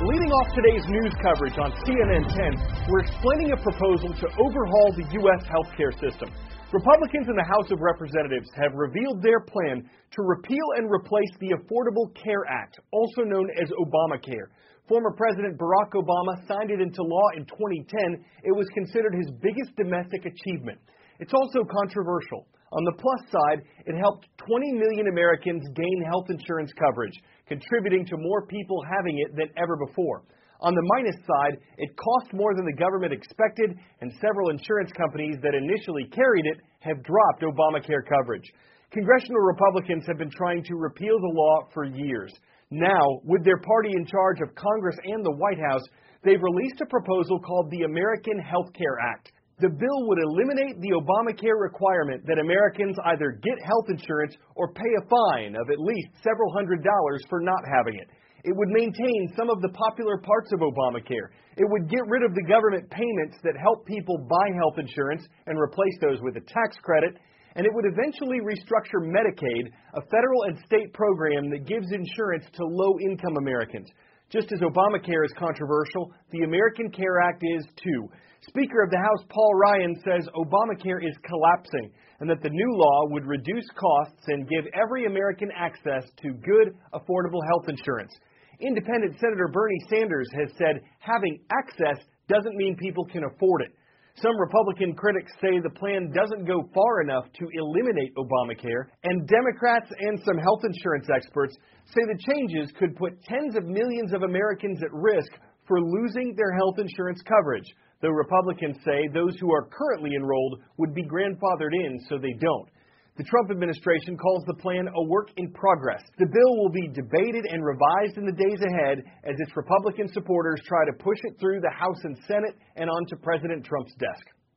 Leading off today's news coverage on CNN 10, we're explaining a proposal to overhaul the U.S. healthcare system. Republicans in the House of Representatives have revealed their plan to repeal and replace the Affordable Care Act, also known as Obamacare. Former President Barack Obama signed it into law in 2010. It was considered his biggest domestic achievement. It's also controversial. On the plus side, it helped 20 million Americans gain health insurance coverage, contributing to more people having it than ever before. On the minus side, it cost more than the government expected, and several insurance companies that initially carried it have dropped Obamacare coverage. Congressional Republicans have been trying to repeal the law for years. Now, with their party in charge of Congress and the White House, they've released a proposal called the American Health Care Act. The bill would eliminate the Obamacare requirement that Americans either get health insurance or pay a fine of at least several $100s for not having it. It would maintain some of the popular parts of Obamacare. It would get rid of the government payments that help people buy health insurance and replace those with a tax credit. And it would eventually restructure Medicaid, a federal and state program that gives insurance to low-income Americans. Just as Obamacare is controversial, the American Care Act is too. Speaker of the House Paul Ryan says Obamacare is collapsing and that the new law would reduce costs and give every American access to good, affordable health insurance. Independent Senator Bernie Sanders has said having access doesn't mean people can afford it. Some Republican critics say the plan doesn't go far enough to eliminate Obamacare, and Democrats and some health insurance experts say the changes could put tens of millions of Americans at risk for losing their health insurance coverage, though Republicans say those who are currently enrolled would be grandfathered in so they don't. The Trump administration calls the plan a work in progress. The bill will be debated and revised in the days ahead as its Republican supporters try to push it through the House and Senate and onto President Trump's desk.